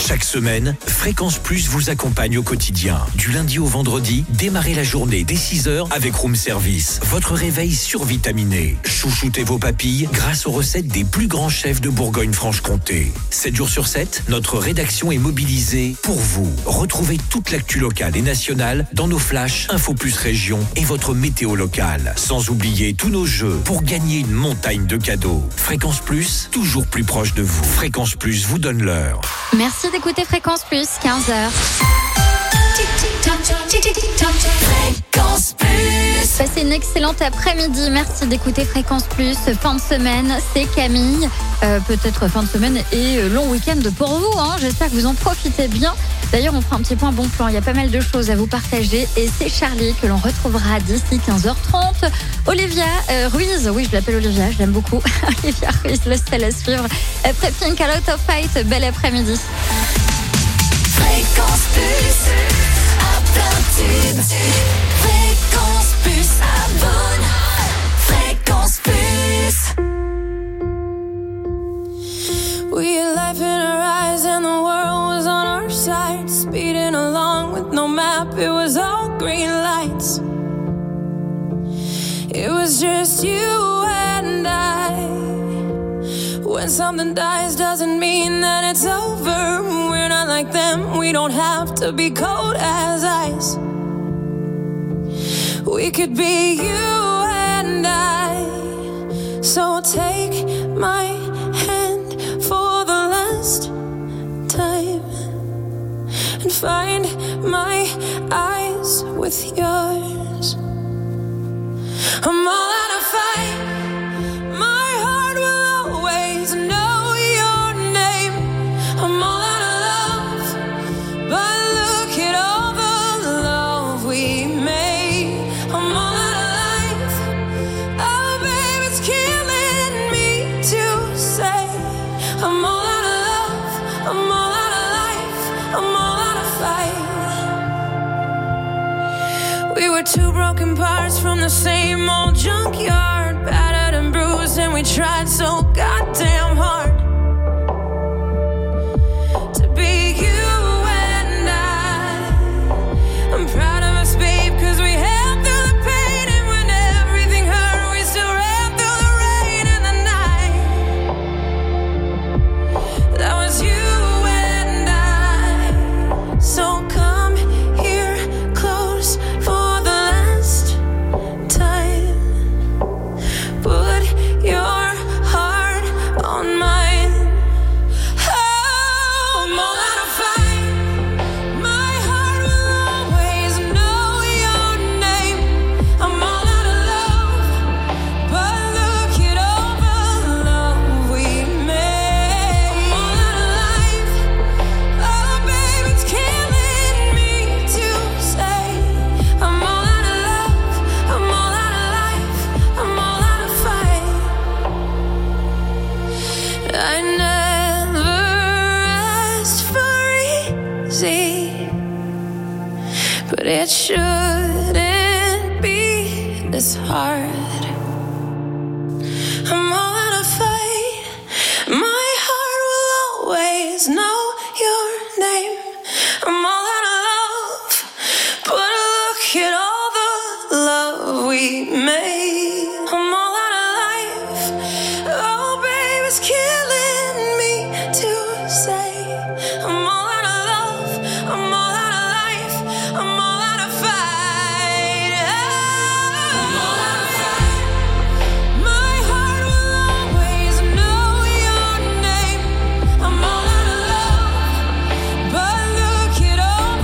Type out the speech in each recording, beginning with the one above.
Chaque semaine, Fréquence Plus vous accompagne au quotidien. Du lundi au vendredi, démarrez la journée dès 6h avec Room Service. Votre réveil survitaminé. Chouchoutez vos papilles grâce aux recettes des plus grands chefs de Bourgogne-Franche-Comté. 7 jours sur 7, notre rédaction est mobilisée pour vous. Retrouvez toute l'actu locale et nationale dans nos flashs Info Plus Région et votre météo locale. Sans oublier tous nos jeux pour gagner une montagne de cadeaux. Fréquence Plus, toujours plus proche de vous. Fréquence Plus vous donne l'heure. Merci d'écouter Fréquence Plus, 15h. Fréquence Plus. Passez une excellente après-midi. Merci d'écouter Fréquence Plus. Fin de semaine, c'est Camille. Peut-être fin de semaine et long week-end pour vous. J'espère que vous en profitez bien. D'ailleurs, on fera un petit point bon plan. Il y a pas mal de choses à vous partager. Et c'est Charlie que l'on retrouvera d'ici 15h30. Olivia Ruiz, oui, je l'appelle Olivia, je l'aime beaucoup. Olivia Ruiz, le style à suivre. Après Pink, A Lot of Fight, bel après-midi. Fréquence Plus, à plein tube. Fréquence Plus, abonne. Fréquence Plus. We had life in our eyes and the world was on our side. Speeding along with no map, it was all green lights. It was just you and I. When something dies doesn't mean that it's over. We're not like them, we don't have to be cold as ice. We could be you and I. So take my hand for the last time and find my eyes with yours. I'm all out of fight. My heart will always know your name. I'm all out of love, but look at all the love we made. I'm all out of life. Oh, babe, it's killing me to say. I'm all out of love. I'm all out of life. I'm all out of fight. We were two broken parts from the same old junkyard, battered and bruised, and we tried so goddamn hard to be you and I. I'm proud of us, babe, 'cause we held through the pain, and when everything hurt, we still ran through the rain and the night. That was you and I. So come here close for the last time. Put your heart on mine. Oh, I'm all out of fight. My heart will always know your name. I'm all out of love, but look at all the love we made. I'm all out of life. Oh, babe, it's killing me to say. I'm all out of love. I'm all out of life. I'm all out of fight. I never asked for easy, but it shouldn't be this hard. I'm all out of fight. My heart will always know your name. I'm all out of love, but look at all the love we made. I'm all out of life. Oh, babe, it's killing me to say. I'm all out of love. I'm all out of life. I'm all out of fight. I'm all out of fight. My heart will always know your name. I'm all out of love, but look at all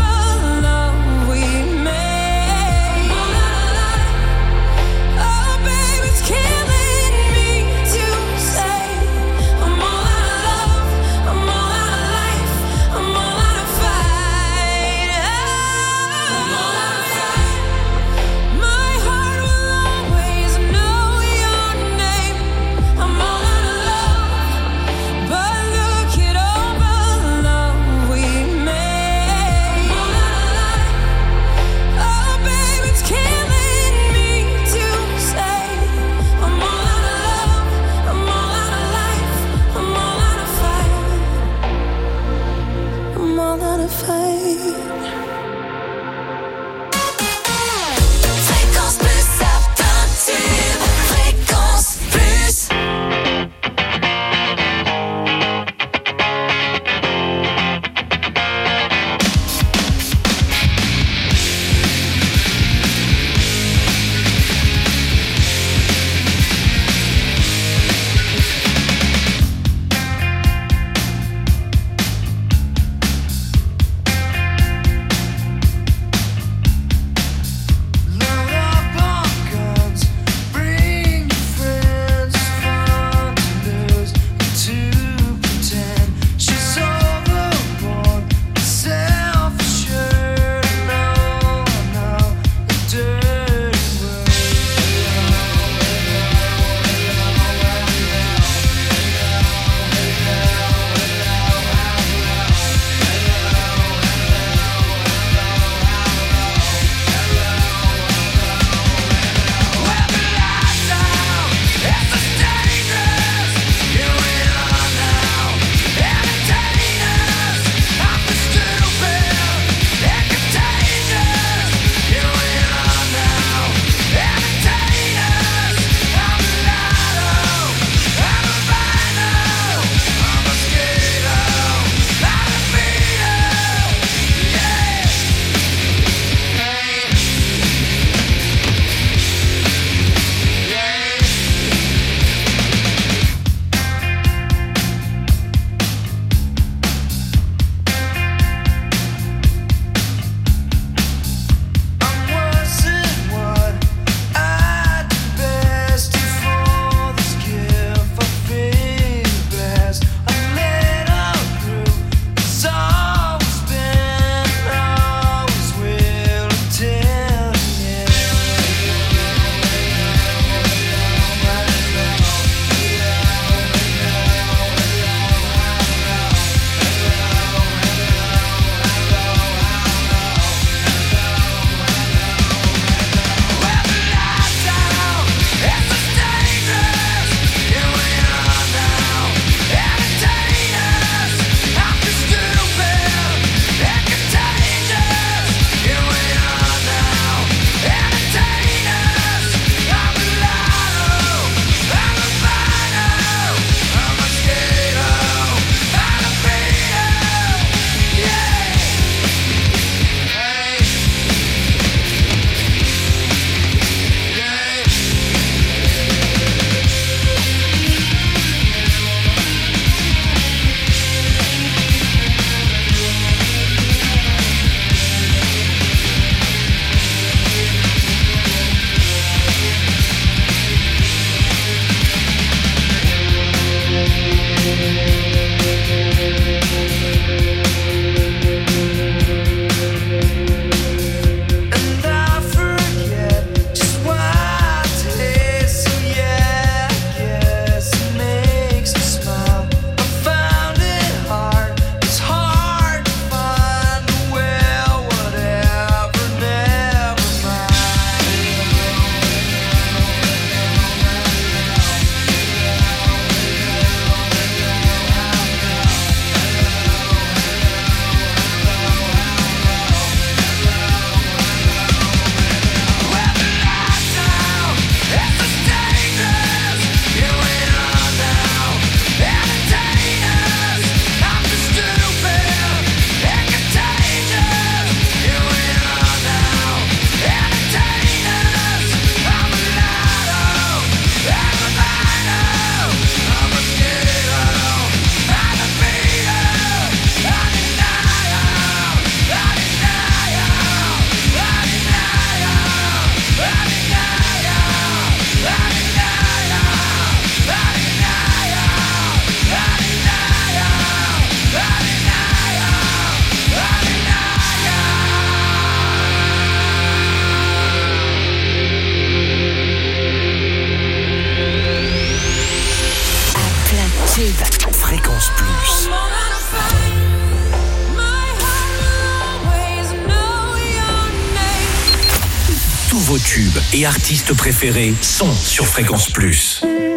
tubes et artistes préférés sont sur Fréquence Plus.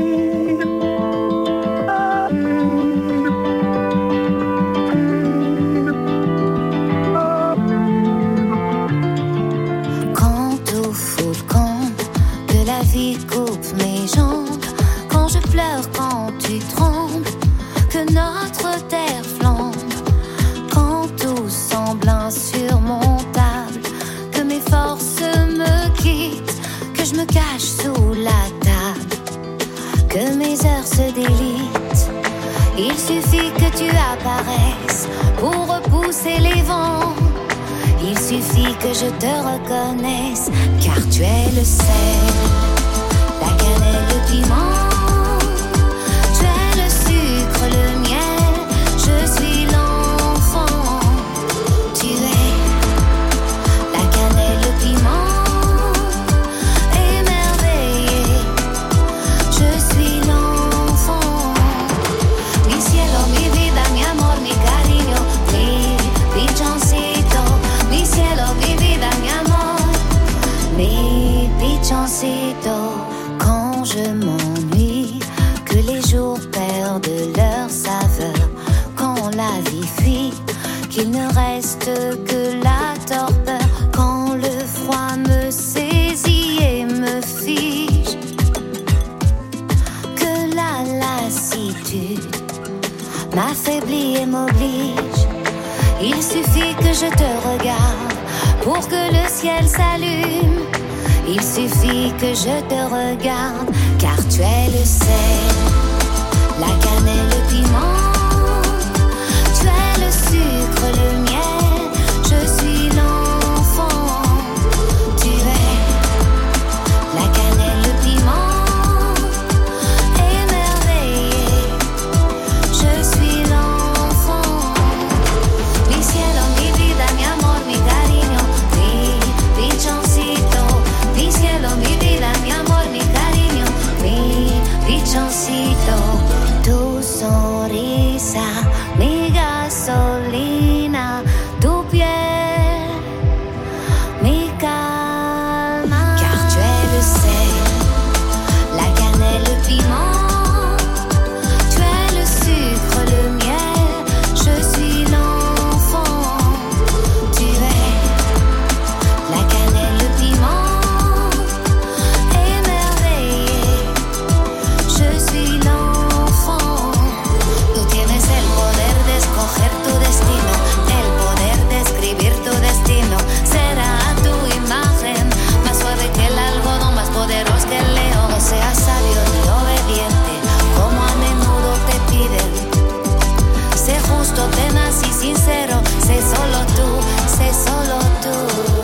Quand tout fout le camp, que la vie coupe mes jambes, quand je pleure, quand tu trembles, que notre terre flambe, quand tout semble insurmontable, que mes forces me quittent, que je me cache sous la table, que mes heures se délitent. Il suffit que tu apparaisses pour repousser les vents. Il suffit que je te reconnaisse, car tu es le sel, la cannelle, le piment. Tu es le sucre, le miel, je suis l'enfant. Tu es la cannelle, le piment, émerveillé, je suis l'enfant. Mi cielo, mi vida, mi amor, mi cariño, mi pichoncito. Mi cielo, mi vida, mi amor, mi pichoncito. Quand je m'ennuie, que les jours perdent leur saveur, quand la vie fuit, qu'il ne reste que la torpeur, quand le froid me saisit et me fige, que la lassitude m'affaiblit et m'oblige. Il suffit que je te regarde pour que le ciel s'allume. Il suffit que je te regarde, car tu es le sel, la cannelle, le piment. Tu es le sucre, le miel, je suis l'enfant. Tu es la cannelle, le piment, émerveillé, je suis l'enfant. Mi cielo, mi vida, mi amor, mi cariño, mi pichoncito. Mi cielo, mi vida, mi amor, mi cariño, mi pichoncito. Tu sonrisa, mi gasolina, tu piel, mi calma. Car tu es le sel, la cannelle, le piment. Tu es le sucre, le miel, je suis l'enfant. Tu es la cannelle, le piment, émerveillé, je suis l'enfant. Tú tienes el poder de escoger tu destino, el poder de escribir tu destino. Será a tu imagen, más suave que el algodón, más poderoso que el león. No seas sabio ni obediente, como a menudo te piden. Sé justo, tenaz y sincero, sé solo tú, sé solo tú.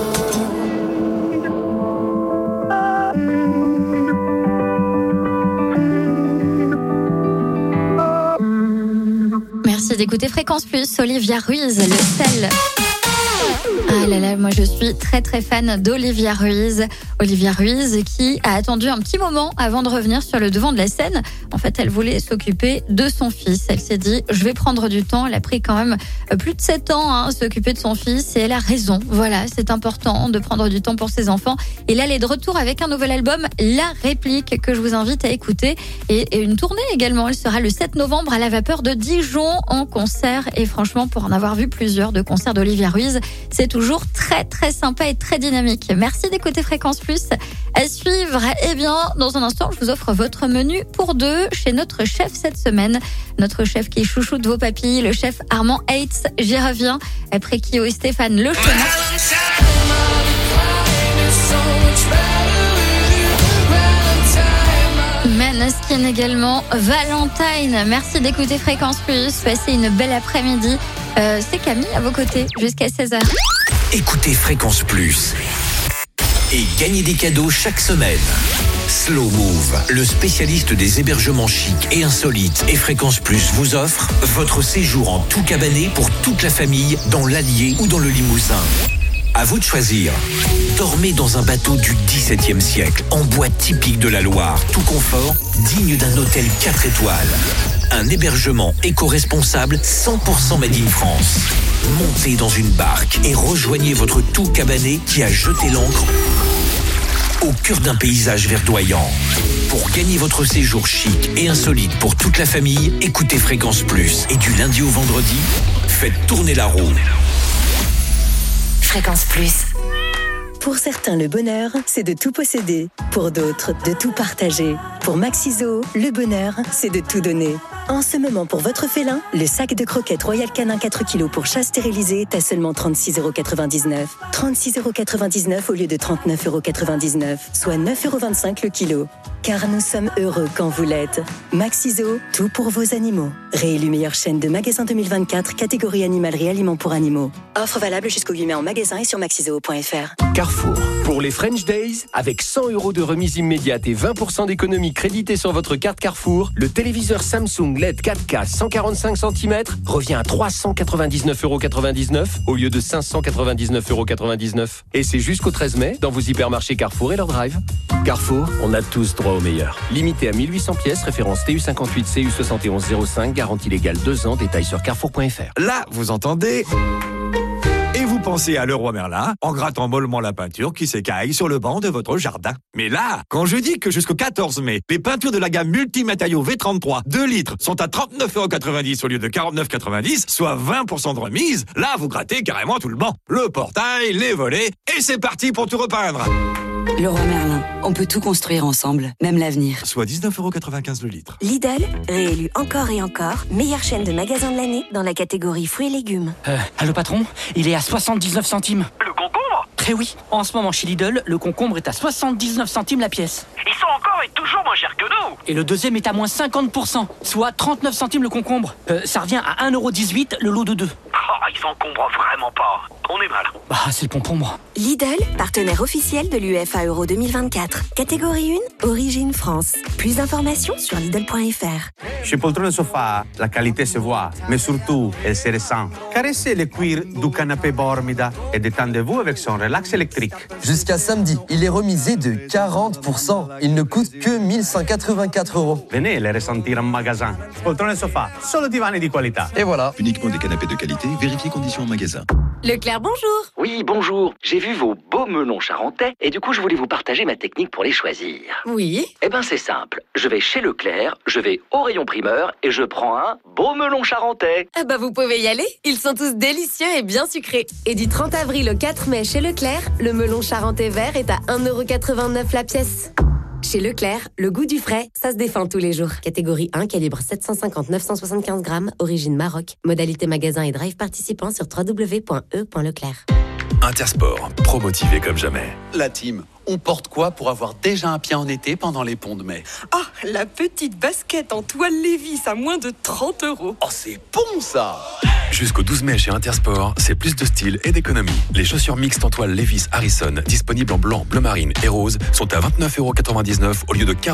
Merci d'écouter Fréquence Plus, Olivia Ruiz, le sel. Ah là là, moi je suis très très fan d'Olivia Ruiz. Olivia Ruiz qui a attendu un petit moment avant de revenir sur le devant de la scène. En fait, elle voulait s'occuper de son fils. Elle s'est dit, je vais prendre du temps. Elle a pris quand même plus de 7 ans à s'occuper de son fils et elle a raison. Voilà, c'est important de prendre du temps pour ses enfants. Et là, elle est de retour avec un nouvel album, La Réplique, que je vous invite à écouter. Et une tournée également. Elle sera le 7 novembre à la Vapeur de Dijon en concert. Et franchement, pour en avoir vu plusieurs de concerts d'Olivia Ruiz, c'est toujours très très sympa et très dynamique. Merci d'écouter Fréquence Plus. À suivre, eh bien, dans un instant, je vous offre votre menu pour deux chez notre chef cette semaine. Notre chef qui chouchoute vos papilles, le chef Armand Hates. J'y reviens. Après Kyo et Stéphane Le Chemin. Maneskin également, Valentine. Merci d'écouter Fréquence Plus. Passez une belle après-midi. C'est Camille à vos côtés jusqu'à 16h. Écoutez Fréquence Plus et gagnez des cadeaux chaque semaine. Slow Move, le spécialiste des hébergements chics et insolites, et Fréquence Plus vous offre votre séjour en tout cabané pour toute la famille dans l'Allier ou dans le Limousin. À vous de choisir. Dormez dans un bateau du XVIIe siècle, en bois typique de la Loire, tout confort, digne d'un hôtel 4 étoiles. Un hébergement éco-responsable 100% made in France. Montez dans une barque et rejoignez votre tout cabané qui a jeté l'ancre au cœur d'un paysage verdoyant. Pour gagner votre séjour chic et insolite pour toute la famille, écoutez Fréquence Plus. Et du lundi au vendredi, faites tourner la roue. Fréquence Plus. Pour certains, le bonheur, c'est de tout posséder. Pour d'autres, de tout partager. Pour Maxiso, le bonheur, c'est de tout donner. En ce moment, pour votre félin, le sac de croquettes Royal Canin 4 kg pour chat stérilisé est à seulement 36,99 €. 36,99 € au lieu de 39,99 €, soit 9,25 € le kilo. Car nous sommes heureux quand vous l'êtes. Maxiso, tout pour vos animaux. Réélu meilleure chaîne de magasins 2024, catégorie animalerie aliments pour animaux. Offre valable jusqu'au 8 mai en magasin et sur maxiso.fr. Carrefour. Pour les French Days, avec 100 € de remise immédiate et 20% d'économie créditée sur votre carte Carrefour, le téléviseur Samsung LED 4K 145 cm revient à 399,99 € au lieu de 599,99 €. Et c'est jusqu'au 13 mai dans vos hypermarchés Carrefour et leur drive. Carrefour, on a tous droit au meilleur. Limité à 1800 pièces, référence TU58 CU 7105, garantie légale 2 ans, détails sur carrefour.fr. Là, vous entendez ? Et vous pensez à Leroy Merlin en grattant mollement la peinture qui s'écaille sur le banc de votre jardin. Mais là, quand je dis que jusqu'au 14 mai, les peintures de la gamme multimatériaux V33 2 litres sont à 39,90 € au lieu de 49,90 €, soit 20% de remise, là vous grattez carrément tout le banc. Le portail, les volets, et c'est parti pour tout repeindre. Leroy Merlin, on peut tout construire ensemble, même l'avenir. Soit 19,95 € le litre. Lidl, réélu encore et encore, meilleure chaîne de magasins de l'année dans la catégorie fruits et légumes. Allô patron, il est à 79 centimes. Le concombre ? Eh oui, en ce moment chez Lidl, le concombre est à 79 centimes la pièce. Ils sont encore et toujours moins chers que nous. Et le deuxième est à moins 50%, soit 39 centimes le concombre. Ça revient à 1,18 € le lot de 2. Oh, ils s'encombrent vraiment pas. On est mal. Bah, c'est le concombre. Lidl, partenaire officiel de l'UEFA Euro 2024. Catégorie 1, origine France. Plus d'informations sur Lidl.fr. Chez Poltrone Sofa, la qualité se voit, mais surtout, elle se ressent. Caressez le cuir du canapé Bormida et détendez-vous avec son relax électrique. Jusqu'à samedi, il est remisé de 40%. Il ne coûte que 1184 €. Venez les ressentir en magasin. Poltrone Sofa, solo divani di qualità. Et voilà. Uniquement des canapés de qualité, vérifiez conditions en magasin. Leclerc, bonjour. Oui, bonjour. J'ai vu vos beaux melons charentais et du coup, je voulais vous partager ma technique pour les choisir. Oui. Eh ben, c'est simple. Je vais chez Leclerc, je vais au rayon primeur et je prends un beau melon charentais. Ah bah, vous pouvez y aller. Ils sont tous délicieux et bien sucrés. Et du 30 avril au 4 mai chez Leclerc, le melon charentais vert est à 1,89 € la pièce. Chez Leclerc, le goût du frais, ça se défend tous les jours. Catégorie 1, calibre 750-975 grammes, origine Maroc. Modalité magasin et drive participant sur www.e.leclerc. Intersport, pro-motivé comme jamais. La team, on porte quoi pour avoir déjà un pied en été pendant les ponts de mai ? Ah, la petite basket en toile Lévis à moins de 30 €. Oh, c'est bon ça ! Jusqu'au 12 mai chez Intersport, c'est plus de style et d'économie. Les chaussures mixtes en toile Levi's Harrison, disponibles en blanc, bleu marine et rose, sont à 29,99 € au lieu de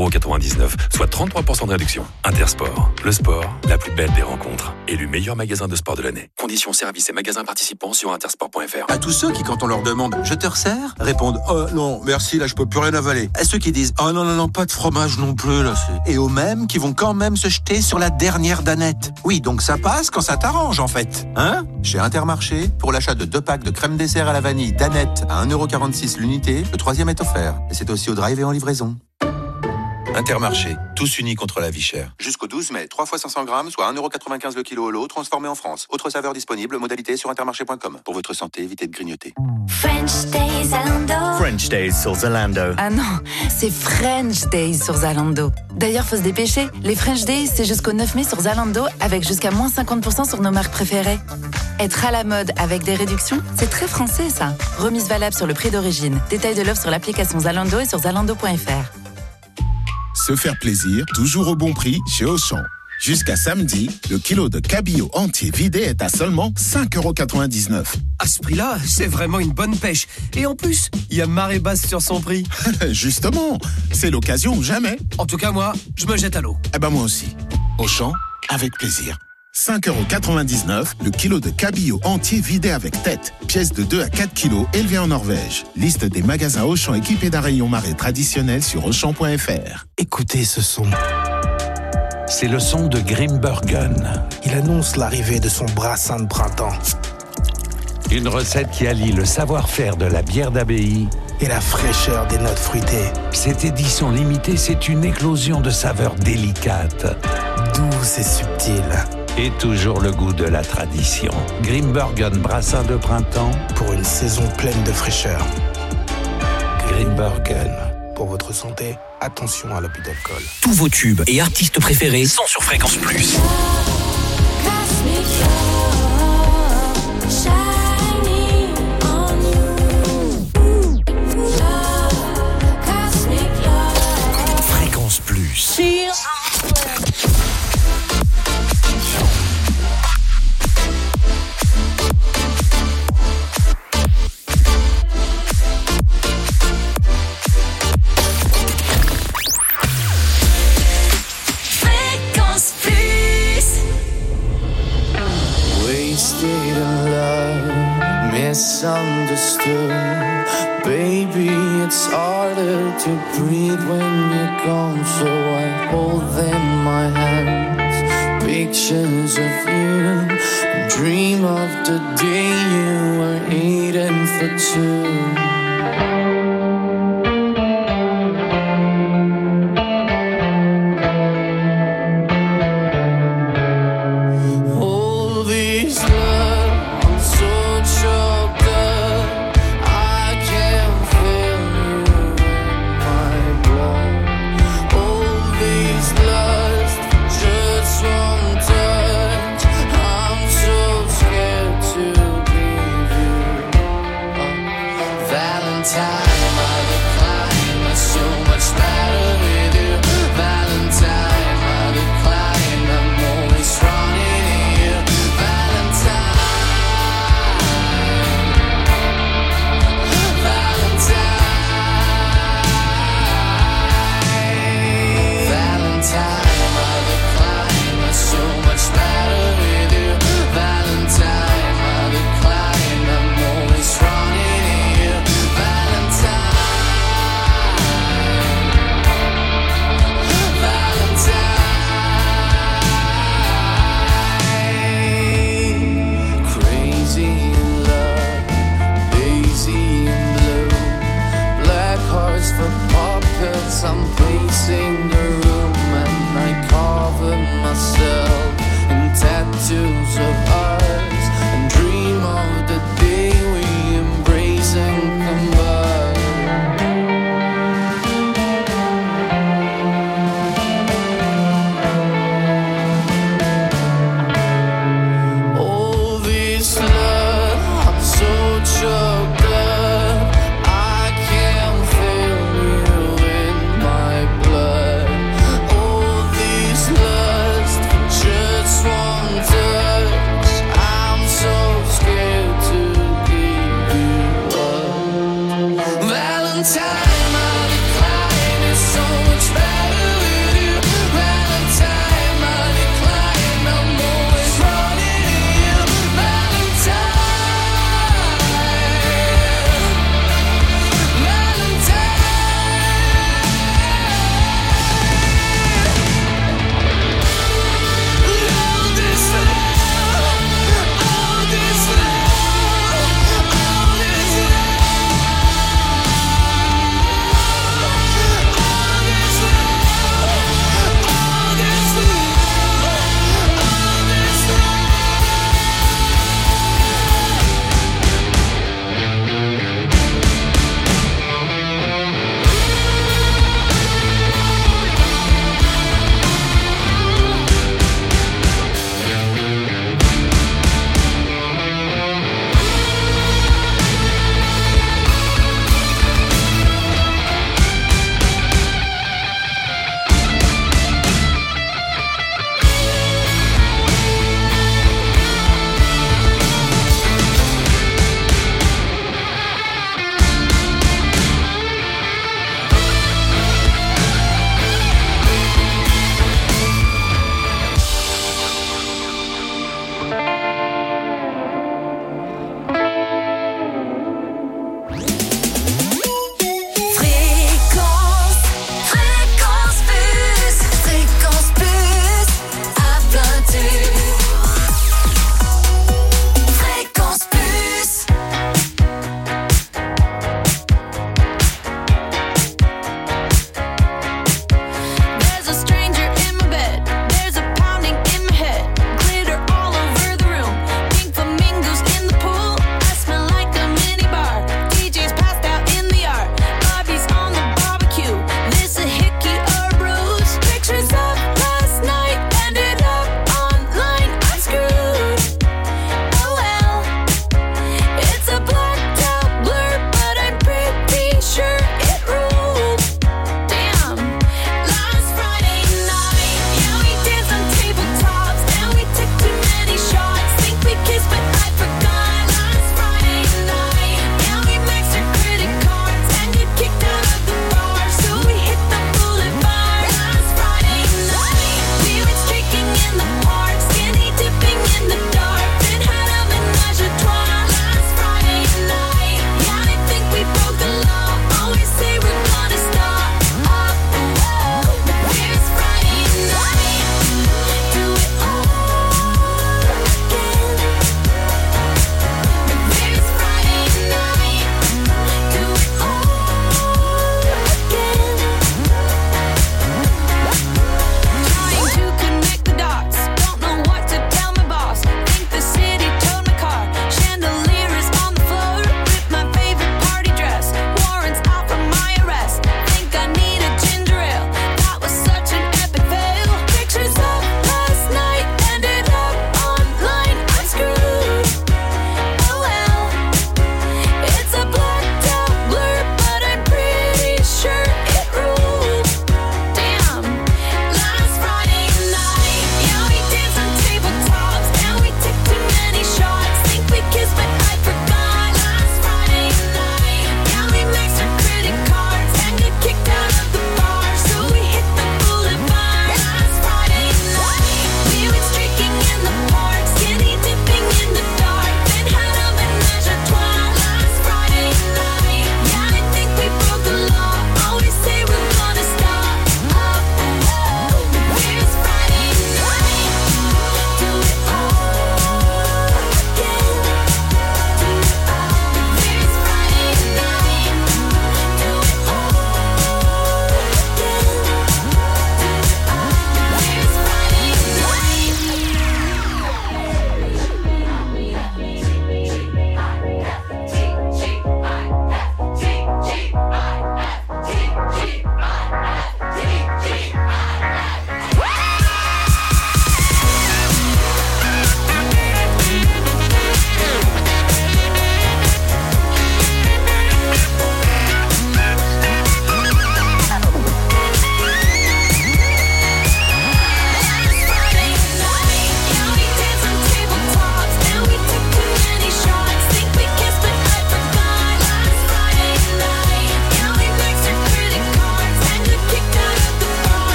44,99 €, soit 33% de réduction. Intersport, le sport, la plus belle des rencontres. Élu meilleur magasin de sport de l'année. Conditions, services et magasins participants sur intersport.fr. À tous ceux qui, quand on leur demande « Je te resserre ?», répondent « Oh non, merci, là je peux plus rien avaler ». À ceux qui disent « Oh non, non, non, pas de fromage non plus, là c'est... » Et aux mêmes qui vont quand même se jeter sur la dernière danette. Oui, donc ça passe quand ça t'arrange en fait. Hein ? Chez Intermarché, pour l'achat de 2 packs de crème dessert à la vanille danette à 1,46 € l'unité, le 3e est offert. Et c'est aussi au drive et en livraison. Intermarché, tous unis contre la vie chère. Jusqu'au 12 mai, 3 fois 500 grammes, soit 1,95 € le kilo au lot, transformé en France. Autre saveur disponible, modalité sur intermarché.com. Pour votre santé, évitez de grignoter. French Days Zalando. French Days sur Zalando. Ah non, c'est French Days sur Zalando. D'ailleurs, faut se dépêcher. Les French Days, c'est jusqu'au 9 mai sur Zalando, avec jusqu'à moins 50% sur nos marques préférées. Être à la mode avec des réductions, c'est très français ça. Remise valable sur le prix d'origine. Détail de l'offre sur l'application Zalando et sur zalando.fr. Se faire plaisir, toujours au bon prix chez Auchan. Jusqu'à samedi, le kilo de cabillaud entier vidé est à seulement 5,99 €. À ce prix-là, c'est vraiment une bonne pêche. Et en plus, il y a marée basse sur son prix. Justement, c'est l'occasion ou jamais. En tout cas, moi, je me jette à l'eau. Eh ben moi aussi. Auchan, avec plaisir. 5,99 € le kilo de cabillaud entier vidé avec tête. Pièce de 2 à 4 kilos élevée en Norvège. Liste des magasins Auchan équipés d'un rayon marée traditionnel sur Auchan.fr. Écoutez ce son. C'est le son de Grimbergen. Il annonce l'arrivée de son brassin de printemps. Une recette qui allie le savoir-faire de la bière d'abbaye et la fraîcheur des notes fruitées. Cette édition limitée, c'est une éclosion de saveurs délicates, douces et subtiles. Et toujours le goût de la tradition. Grimbergen Brassin de printemps pour une saison pleine de fraîcheur. Grimbergen. Pour votre santé, attention à l'abus d'alcool. Tous vos tubes et artistes préférés sont sur Fréquence Plus. Fréquence Plus. Misunderstood, baby, it's harder to breathe when you're gone. So I hold in my hands pictures of you and dream of the day you were eating for two.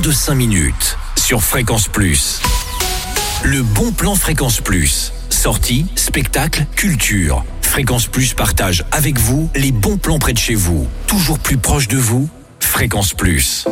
de 5 minutes sur Fréquence Plus. Le bon plan Fréquence Plus. Sorties, spectacles, culture. Fréquence Plus partage avec vous les bons plans près de chez vous. Toujours plus proche de vous, Fréquence Plus.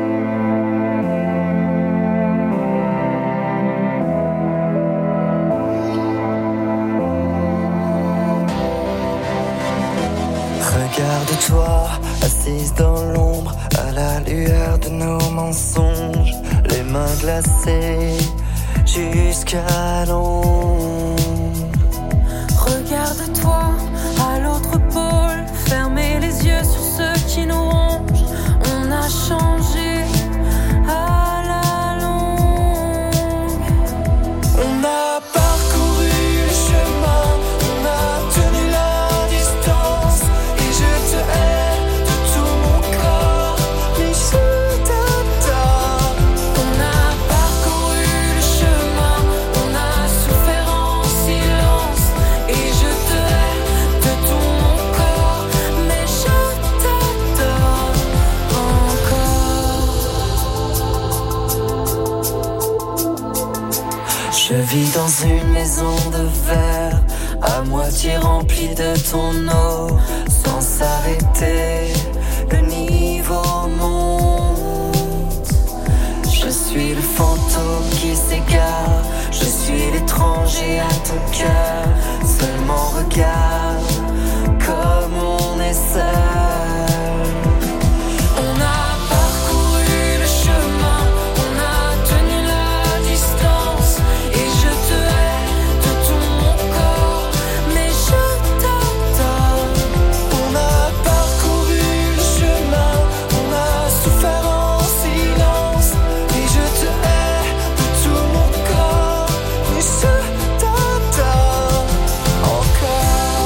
Regarde-toi, assise dans l'ombre, à la lueur de nos mensonges, les mains glacées jusqu'à l'ombre. Regarde-toi, à l'autre pôle, fermez les yeux sur ceux qui nous rongent. On a changé à la longue. On a parcouru le chemin, on a tenu la distance, et je te hais de tout mon corps, mais je t'adore. On a parcouru le chemin, on a souffert en silence, et je te hais de tout mon corps, mais je t'adore encore. Je vis dans une maison de verre, à moitié remplie de ton eau, sans s'arrêter, le niveau monte. Je suis le fantôme qui s'égare, je suis l'étranger à ton cœur. Seulement regarde comme on est seul. On a parcouru le chemin, on a tenu la distance, et je te hais de tout mon corps, mais je t'adore. On a parcouru le chemin, on a souffert en silence, et je te hais de tout mon corps, mais je t'adore encore.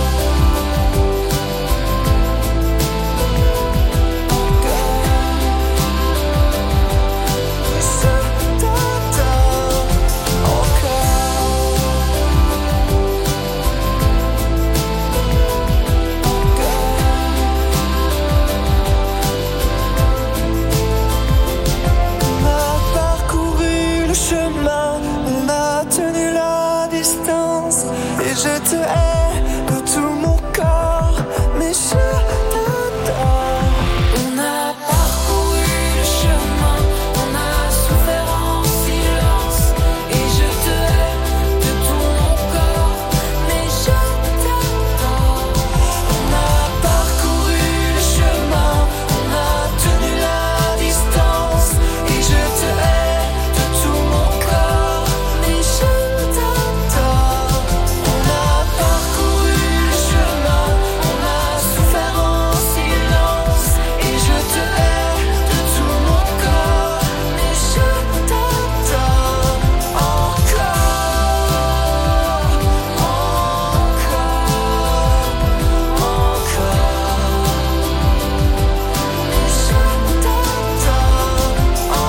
Mais je t'adore On a parcouru le chemin, on a tenu la distance, et je te hais de tout mon corps, mais je t'adore. On a parcouru le chemin, on a souffert en silence, et je te hais de tout mon corps, mais je t'adore. On a parcouru le chemin, on a tenu la distance, et je te hais de tout mon corps, mais je t'adore. On a parcouru le chemin, on a souffert en silence, et je te hais de tout mon corps, mais je t'adore encore, mais je t'adore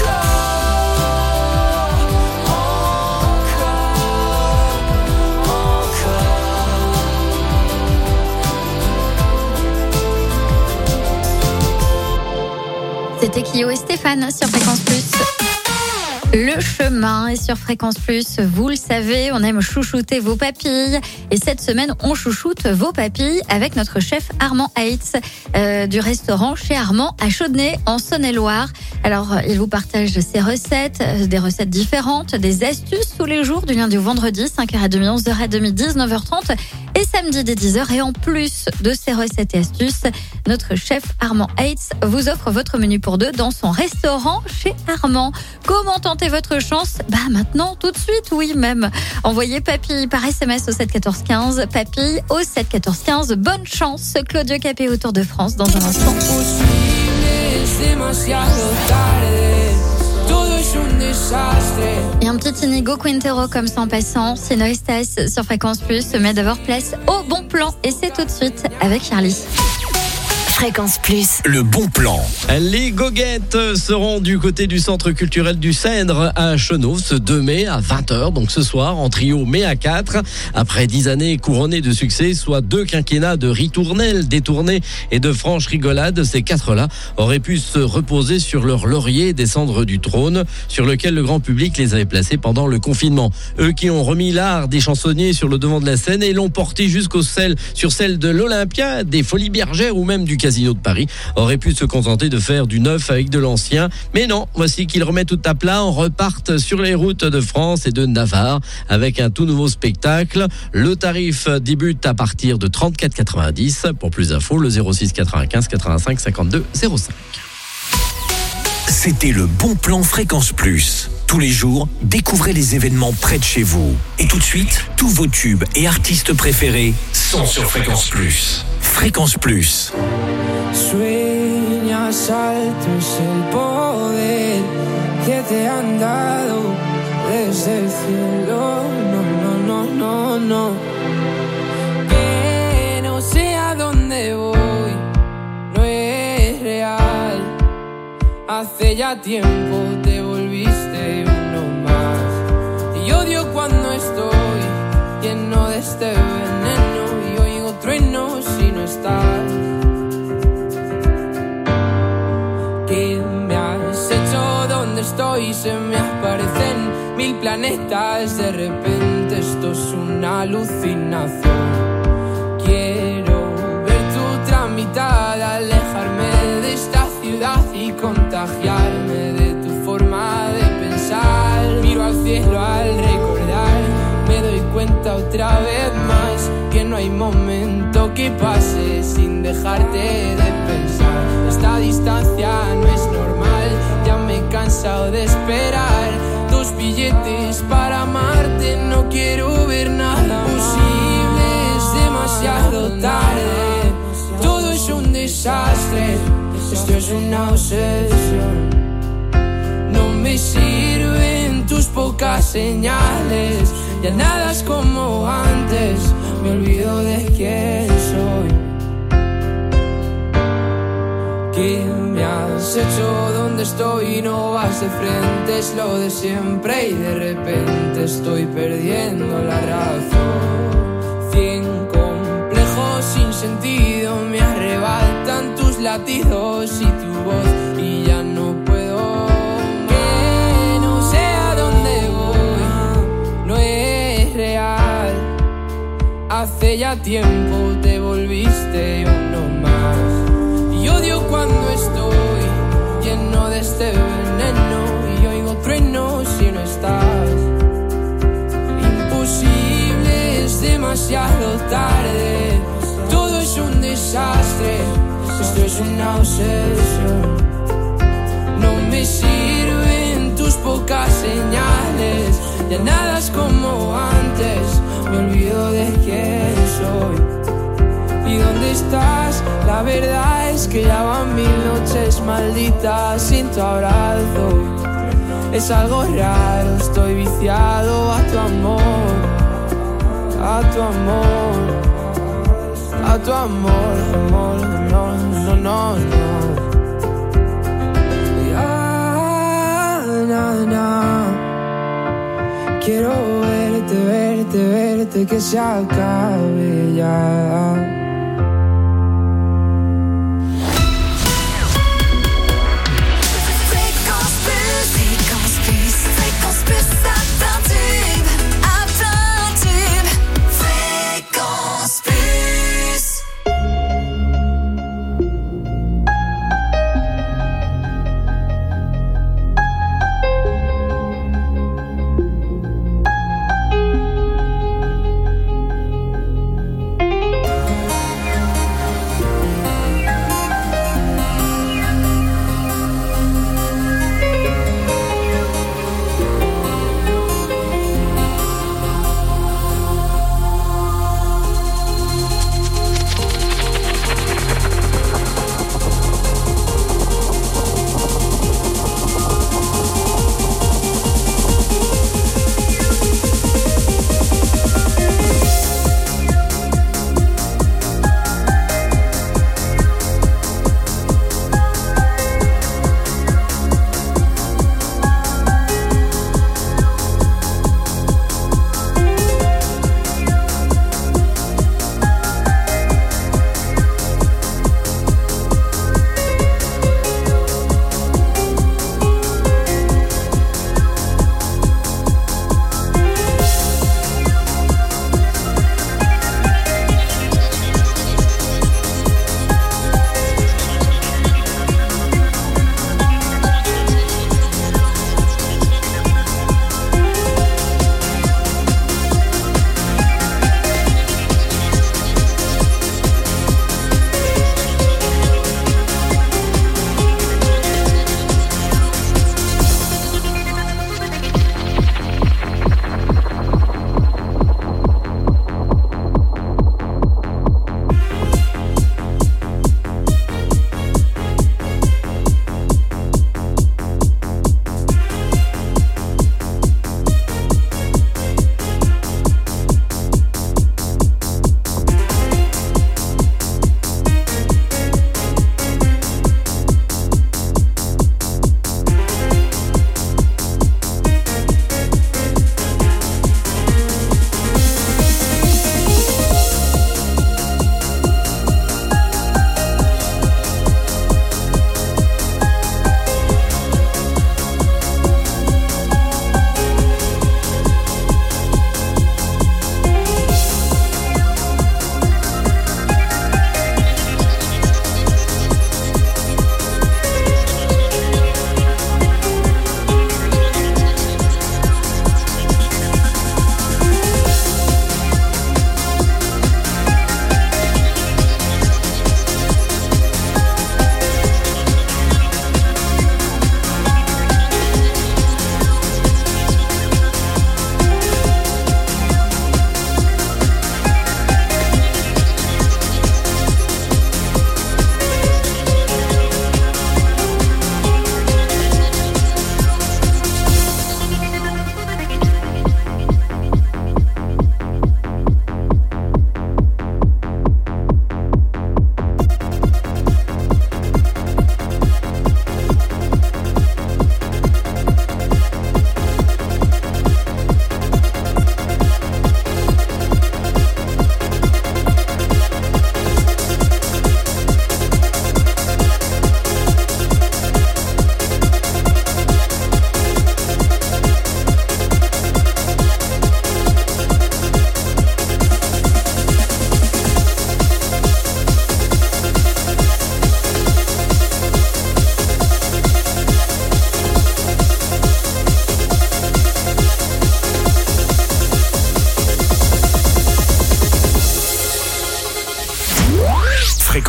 C'était Kyo et Stéphane sur Fréquence Plus. Le chemin est sur Fréquence Plus. Vous le savez, on aime chouchouter vos papilles. Et cette semaine, on chouchoute vos papilles avec notre chef Armand Heitz du restaurant chez Armand à Chaudenay en Saône-et-Loire. Alors, il vous partage ses recettes, des recettes différentes, des astuces tous les jours du lundi au vendredi, 5h30, 11h30, 19h30 et samedi dès 10h. Et en plus de ces recettes et astuces, notre chef Armand Heitz vous offre votre menu pour deux dans son restaurant chez Armand. Comment tenter votre chance? Maintenant, tout de suite, oui même. Envoyez papille par SMS au 7 14 15, papille au 7 14 15. Bonne chance, Claudio Capéo Tour de France dans un instant. Et un petit Inigo Quintero comme ça en passant. C'est Noestas sur Fréquence Plus. Mais d'abord place au bon plan. Et c'est tout de suite avec Charlie. Fréquence Plus. Le bon plan. Les goguettes seront du côté du Centre culturel du Cèdre à Chenauve ce 2 mai à 20h, donc ce soir en trio mais à 4. Après 10 années couronnées de succès, soit 2 quinquennats de ritournelles, détournées et de franches rigolades, ces 4-là auraient pu se reposer sur leur laurier et descendre du trône sur lequel le grand public les avait placés pendant le confinement. Eux qui ont remis l'art des chansonniers sur le devant de la scène et l'ont porté sur celle de l'Olympia, des Folies Bergères ou même du Casino de Paris, auraient pu se contenter de faire du neuf avec de l'ancien. Mais non, voici qu'ils remettent tout à plat, on repartent sur les routes de France et de Navarre avec un tout nouveau spectacle. Le tarif débute à partir de 34,90. Pour plus d'infos, le 06 95 85 52 05. C'était le bon plan Fréquence Plus. Tous les jours, découvrez les événements près de chez vous. Et tout de suite, tous vos tubes et artistes préférés sont sur Fréquence Plus. Fréquence Plus. Sueñas alto es el poder que te han dado desde el cielo. No, no, no, no, no. Que no sé a dónde voy, no es real. Hace ya tiempo te volviste uno más. Y odio cuando estoy lleno de este veneno y oigo truenos si no estás. ¿Qué me has hecho? ¿Dónde estoy? Se me aparecen 1000 planetas. De repente esto es una alucinación. Quiero ver tu tramitada, alejarme de esta ciudad y contagiarme de tu forma de pensar. Miro al cielo al recordar, me doy cuenta otra vez más que no hay momento que pase sin dejarte de pensar. Esta distancia no es normal, ya me he cansado de esperar. 2 billetes para amarte, no quiero ver nada posible, es demasiado tarde. Todo es un desastre, esto es una obsesión. No me sirven tus pocas señales, ya nada es como antes, me olvido de quién soy. ¿Qué me has hecho? ¿Dónde estoy? No vas de frente, es lo de siempre y de repente estoy perdiendo la razón. 100 complejos sin sentido me arrebatan tus latidos y tu voz y ya no puedo. Que no sé a dónde voy, no es real. Hace ya tiempo te volviste uno más. Y odio cuando estoy lleno de este veneno y oigo truenos si no estás. Imposible, es demasiado tarde. Todo es un desastre, esto es una obsesión. No me sirven tus pocas señales, ya nada es como antes, me olvido de quién soy. ¿Y dónde estás? La verdad es que ya van 1000 noches malditas sin tu abrazo. Es algo raro, estoy viciado a tu amor, a tu amor, a tu amor, amor, no, no, no, no. Ya, na, na. Quiero verte, verte, verte, que se acabe ya.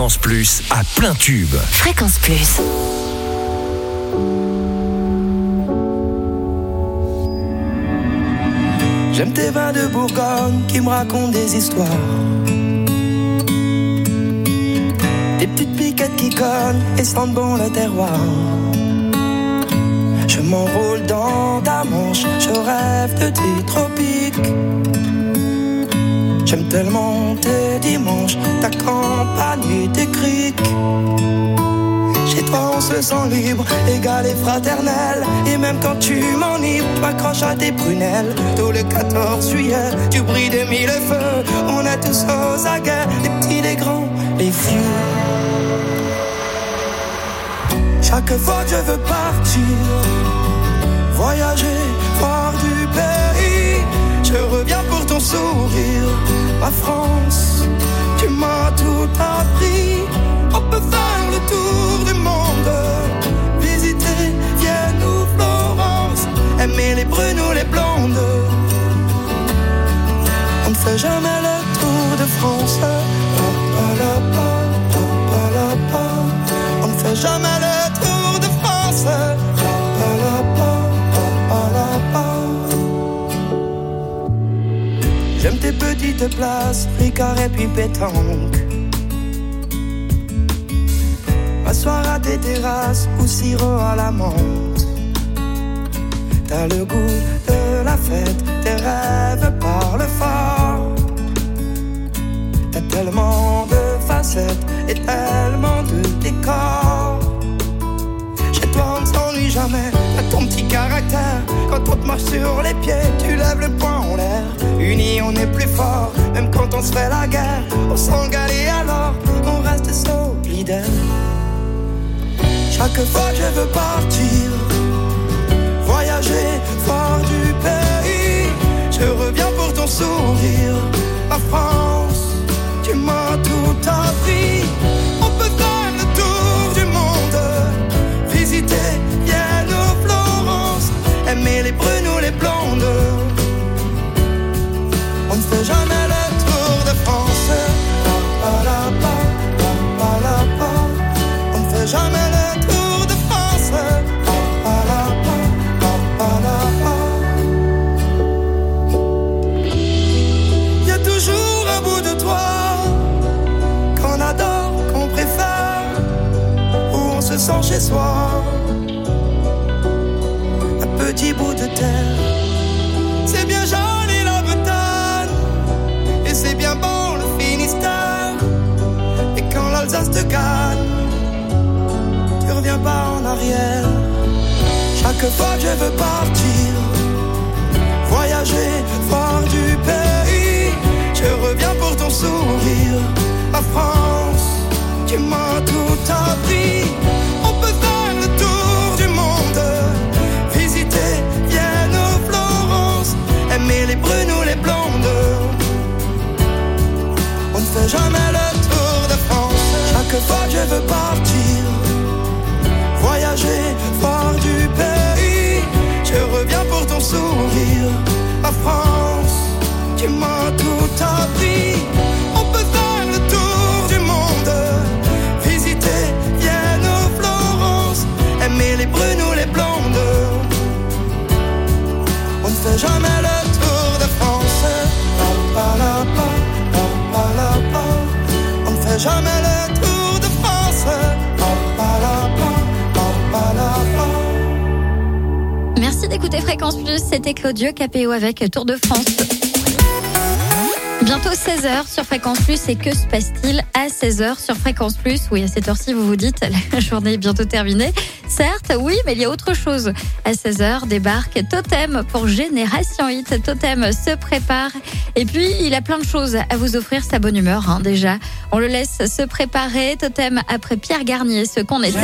Fréquence Plus à plein tube. Fréquence Plus. J'aime tes vins de Bourgogne qui me racontent des histoires. Des petites piquettes qui cognent et sentent bon le terroir. Je m'enroule dans ta manche, je rêve de tes tropiques. J'aime tellement tes dimanches, ta campagne et tes criques. Chez toi on se sent libre, égal et fraternel. Et même quand tu m'enivres, tu m'accroches à tes prunelles. Tout le 14 juillet, tu brilles de mille feux. On est tous aux aguets, les petits, les grands, les vieux. Chaque fois que je veux partir, voyager, voir du pays, je reviens pour ton sourire. Ma France, tu m'as tout appris. On peut faire le tour du monde, visiter Vienne ou Florence, aimer les brunes ou les blondes. On ne fait jamais le tour de France. On ne fait jamais le tour de France. J'aime tes petites places, Ricard et puis pétanque. M'asseoir à tes terrasses ou sirop à la menthe. T'as le goût de la fête, tes rêves parlent fort. T'as tellement de facettes et tellement de décors. Chez toi on ne s'ennuie jamais, t'as ton petit caractère. Quand on te marche sur les pieds, tu lèves le poing en l'air. Unis on est plus fort, même quand on se fait la guerre. On s'engale et alors on reste solidaire. Chaque fois que je veux partir, voyager, voir du pays, je reviens pour ton sourire. Ma France, tu m'as tout appris. On peut faire le tour du monde, visiter Vienne ou Florence, aimer les brunes ou les blondes. On ne fait jamais le tour de France. On ne fait jamais le tour de France. Il y a toujours un bout de toi qu'on adore, qu'on préfère, où on se sent chez soi. Un petit bout de terre, c'est bien joli la Bretagne, et c'est bien bon le Finistère. Et quand l'Alsace te gagne, tu reviens pas en arrière. Chaque fois que je veux partir, voyager, voir du pays, je reviens pour ton sourire. Ma France, tu m'as tout appris. On peut faire le tour du monde, visiter Vienne ou Florence, aimer les brunes ou les blondes. On ne fait jamais le tour de France. Chaque fois que je veux partir, voyager, voir du pays, je reviens pour ton sourire. Ma France, tu m'as tout appris. On peut faire le tour du monde, visiter Vienne ou Florence, aimer les brunes ou les blondes. On ne fait jamais le tour de France. On ne fait jamais le tour de France. Merci d'écouter Fréquence Plus, c'était Claudio Capéo avec Tour de France. Bientôt 16h sur Fréquence Plus, et que se passe-t-il à 16h sur Fréquence Plus? Oui, à cette heure-ci, vous vous dites, la journée est bientôt terminée. Certes, oui, mais il y a autre chose. À 16h, débarque Totem pour Génération Hit. Totem se prépare. Et puis, il a plein de choses à vous offrir, sa bonne humeur, déjà. On le laisse se préparer. Totem après Pierre Garnier, ce qu'on était.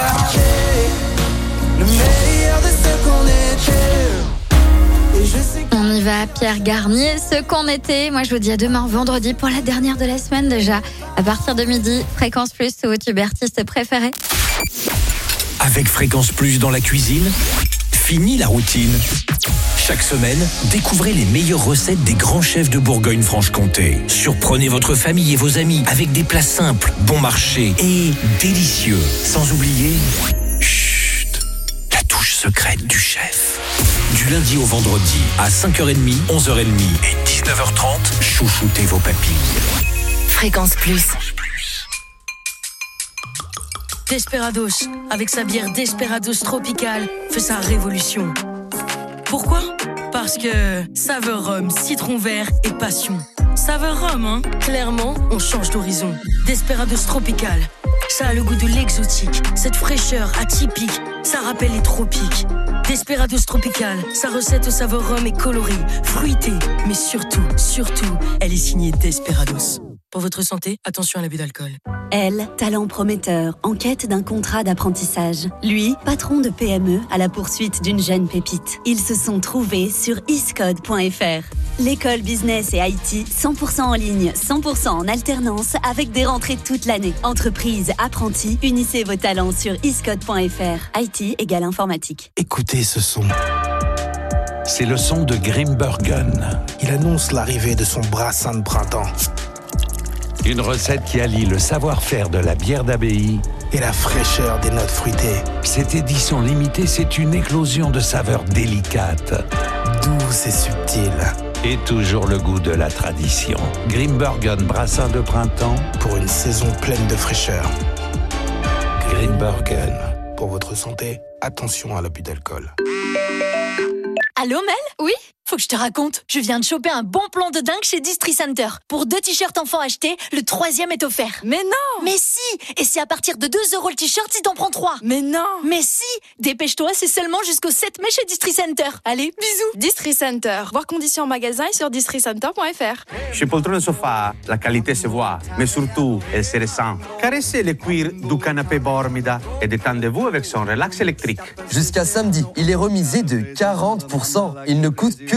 Le meilleur de ce qu'on était. Et je sais On y va, Pierre Garnier, ce qu'on était. Moi, je vous dis à demain, vendredi, pour la dernière de la semaine déjà. À partir de midi, Fréquence Plus, vos tubes artistes préférés. Avec Fréquence Plus dans la cuisine, fini la routine. Chaque semaine, découvrez les meilleures recettes des grands chefs de Bourgogne-Franche-Comté. Surprenez votre famille et vos amis avec des plats simples, bon marché et délicieux. Sans oublier, chut, la touche secrète du chef. Du lundi au vendredi, à 5h30, 11h30 et 19h30, chouchoutez vos papilles. Fréquence Plus. Desperados, avec sa bière Desperados Tropical, fait sa révolution. Pourquoi ? Parce que saveur rhum, citron vert et passion. Saveur rhum, hein ? Clairement, on change d'horizon. Desperados Tropical, ça a le goût de l'exotique, cette fraîcheur atypique, ça rappelle les tropiques. Desperados Tropical, sa recette aux saveurs rhum est colorée, fruitée, mais surtout, elle est signée Desperados. Pour votre santé, attention à l'abus d'alcool. Elle, talent prometteur, en quête d'un contrat d'apprentissage. Lui, patron de PME à la poursuite d'une jeune pépite. Ils se sont trouvés sur iscode.fr. L'école business et IT, 100% en ligne, 100% en alternance, avec des rentrées toute l'année. Entreprise, apprentis, unissez vos talents sur iscode.fr. IT égale informatique. Écoutez ce son. C'est le son de Grimbergen. Il annonce l'arrivée de son brassin de printemps. Une recette qui allie le savoir-faire de la bière d'abbaye et la fraîcheur des notes fruitées. Cette édition limitée, c'est une éclosion de saveurs délicates. Douce et subtile. Et toujours le goût de la tradition. Grimbergen brassin de printemps. Pour une saison pleine de fraîcheur. Grimbergen. Pour votre santé, attention à l'abus d'alcool. Allô Mel ? Oui ? Faut que je te raconte, je viens de choper un bon plan de dingue chez Distri Center. Pour 2 t-shirts enfants achetés, le 3e est offert. Mais non ! Mais si ! Et c'est à partir de 2 € le t-shirt si t'en prends 3. Mais non ! Mais si ! Dépêche-toi, c'est seulement jusqu'au 7 mai chez Distri Center. Allez, bisous. Distri Center. Voir conditions en magasin et sur districenter.fr. Chez Poltrone Sofa, la qualité se voit, mais surtout, elle se ressent. Caressez le cuir du canapé Bormida et détendez-vous avec son relax électrique. Jusqu'à samedi, il est remisé de 40%. Il ne coûte que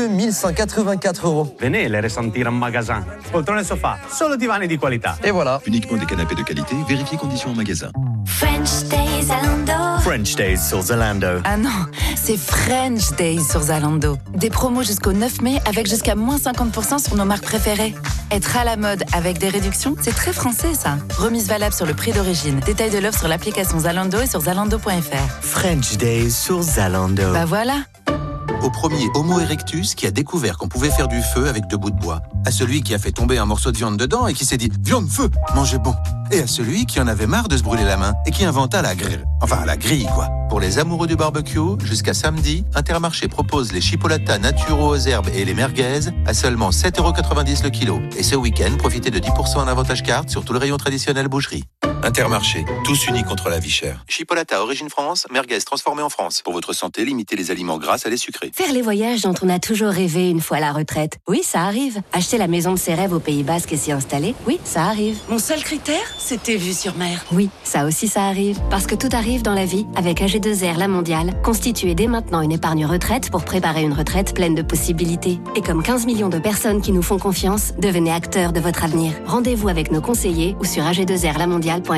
1184 €. Venez les ressentir en magasin. Poltrone Sofa, solo divani di qualità. Et voilà. Uniquement des canapés de qualité, vérifiez conditions en magasin. French Days Zalando. French Days sur Zalando. Ah non, c'est French Days sur Zalando. Des promos jusqu'au 9 mai avec jusqu'à moins 50% sur nos marques préférées. Être à la mode avec des réductions, c'est très français ça. Remise valable sur le prix d'origine. Détail de l'offre sur l'application Zalando et sur zalando.fr. French Days sur Zalando. Bah voilà. Au premier Homo erectus qui a découvert qu'on pouvait faire du feu avec 2 bouts de bois. À celui qui a fait tomber un morceau de viande dedans et qui s'est dit « Viande, feu, mangez bon !» Et à celui qui en avait marre de se brûler la main et qui inventa la grille. Enfin, la grille, quoi. Pour les amoureux du barbecue, jusqu'à samedi, Intermarché propose les chipolatas naturaux aux herbes et les merguez à seulement 7,90 € le kilo. Et ce week-end, profitez de 10% en avantage carte sur tout le rayon traditionnel boucherie. Intermarché, tous unis contre la vie chère. Chipolata origine France, merguez transformée en France. Pour votre santé, limitez les aliments gras à les sucrés. Faire les voyages dont on a toujours rêvé une fois à la retraite. Oui, ça arrive. Acheter la maison de ses rêves au Pays Basque et s'y installer. Oui, ça arrive. Mon seul critère, c'était vue sur mer. Oui, ça aussi ça arrive. Parce que tout arrive dans la vie. Avec AG2R La Mondiale, constituez dès maintenant une épargne retraite pour préparer une retraite pleine de possibilités. Et comme 15 millions de personnes qui nous font confiance, devenez acteurs de votre avenir. Rendez-vous avec nos conseillers ou sur ag2rlamondiale.fr.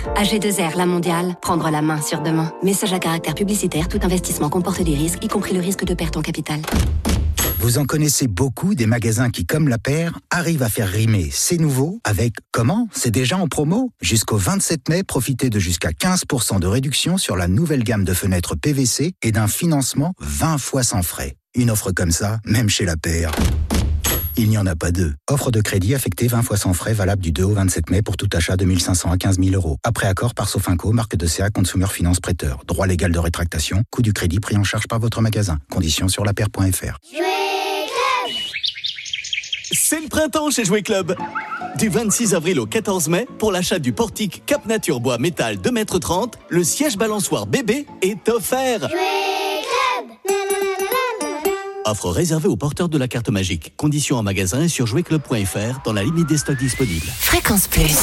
AG2R La Mondiale, prendre la main sur demain. Message à caractère publicitaire, tout investissement comporte des risques, y compris le risque de perte en capital. Vous en connaissez beaucoup des magasins qui, comme La Paire, arrivent à faire rimer c'est nouveau avec comment ? C'est déjà en promo ? Jusqu'au 27 mai, profitez de jusqu'à 15% de réduction sur la nouvelle gamme de fenêtres PVC et d'un financement 20 fois sans frais. Une offre comme ça, même chez La Paire, il n'y en a pas deux. Offre de crédit affectée 20 fois sans frais, valable du 2 au 27 mai pour tout achat de 1 500 à 15 000 €. Après accord par Sofinco, marque de CA Consumer Finance Prêteur. Droit légal de rétractation, coût du crédit pris en charge par votre magasin. Conditions sur lapaire.fr. C'est le printemps chez Jouet Club. Du 26 avril au 14 mai, pour l'achat du portique Cap Nature Bois Métal 2,30 m, le siège balançoire bébé est offert. Jouet Club. Offre réservée aux porteurs de la carte magique. Conditions en magasin et sur jouetclub.fr dans la limite des stocks disponibles. Fréquence Plus.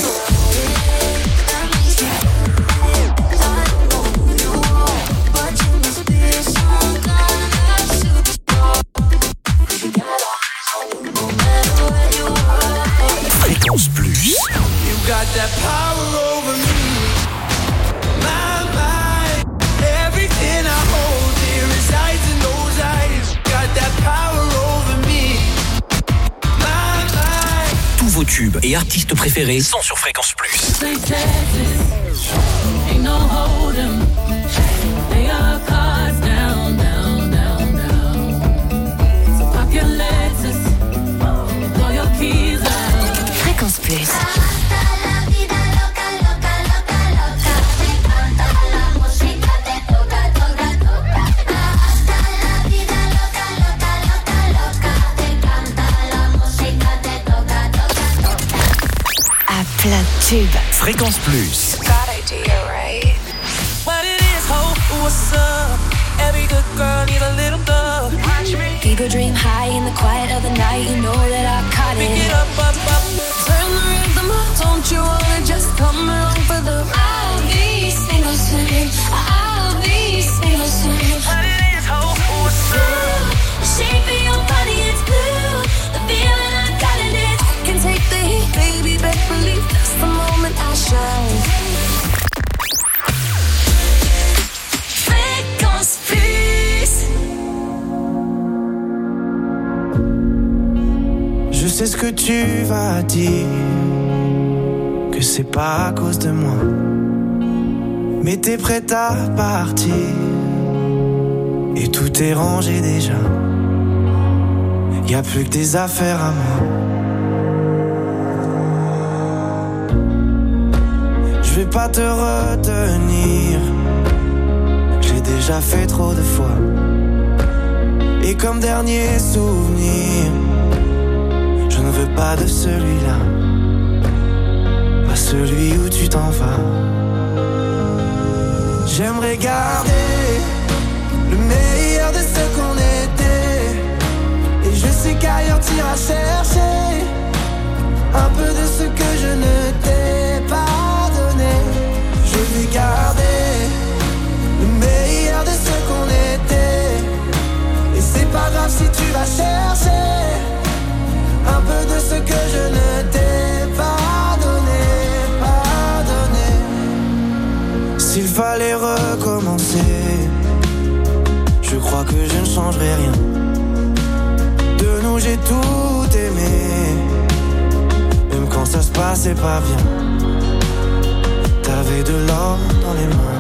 Fréquence Plus. You got that power over me. My mind, everything I hold dear resides in those eyes. Got tubes et artistes préférés sont sur Fréquence Plus. Fréquence Plus. Plein de tubes. Fréquence Plus. What it is, ho, what's up? Every good girl need a little love. People dream high in the quiet of the night. You know that I caught it. Pick it up, up, up. Turn the rhythm up, don't you wanna just come along for the ride? I'll be single soon. I'll be single soon. What it is, ho, what's up? The shape of your body, it's blue. The feeling I got in it. I can take the heat, baby, best believe that's the moment I shine. Fréquence Plus. Je sais ce que tu vas dire, que c'est pas à cause de moi, mais t'es prête à partir, et tout est rangé déjà. Y'a plus que des affaires à moi. Je vais pas te retenir, j'ai déjà fait trop de fois. Et comme dernier souvenir, je ne veux pas de celui-là, pas celui où tu t'en vas. J'aimerais garder le meilleur de ce qu'on était, et je sais qu'ailleurs t'iras chercher un peu de ce que je ne t'ai pas donné. Je vais garder le meilleur de ce qu'on était, et c'est pas grave si tu vas chercher un peu de ce que je ne t'ai pas donné, pas donné. S'il fallait recommencer, je crois que je ne changerai rien. De nous j'ai tout aimé, même quand ça se passait pas bien. T'avais de l'or dans les mains.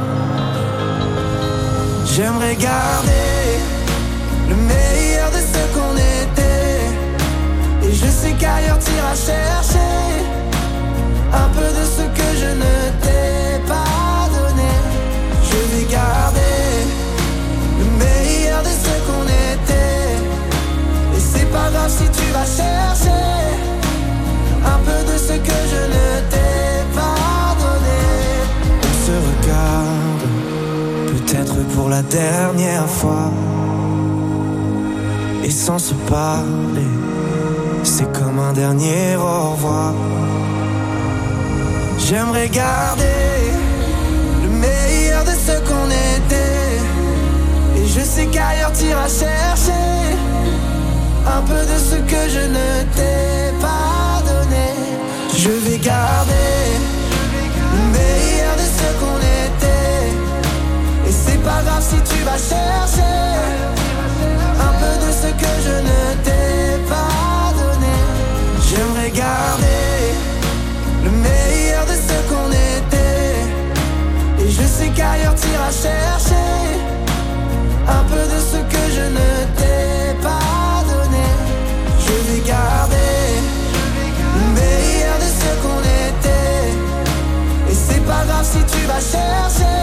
J'aimerais garder le meilleur de ce qu'on était, et je sais qu'ailleurs t'iras chercher un peu de ce que je ne t'ai pas donné. Je vais garder le meilleur de ce qu'on était, et c'est pas grave si tu vas chercher un peu de ce que je ne t'ai pas donné. On se regarde, peut-être pour la dernière fois, et sans se parler, c'est comme un dernier au revoir. J'aimerais garder le meilleur de ce qu'on était, et je sais qu'ailleurs t'iras chercher un peu de ce que je ne t'ai pas donné. Je vais garder le meilleur de ce qu'on était, et c'est pas grave si tu vas chercher un peu de ce que je ne t'ai pas donné. J'aimerais garder le meilleur de ce qu'on était, et je sais qu'ailleurs t'iras chercher un peu de ce que je ne t'ai pas donné. Je vais garder le meilleur de ce qu'on était, et c'est pas grave si tu vas chercher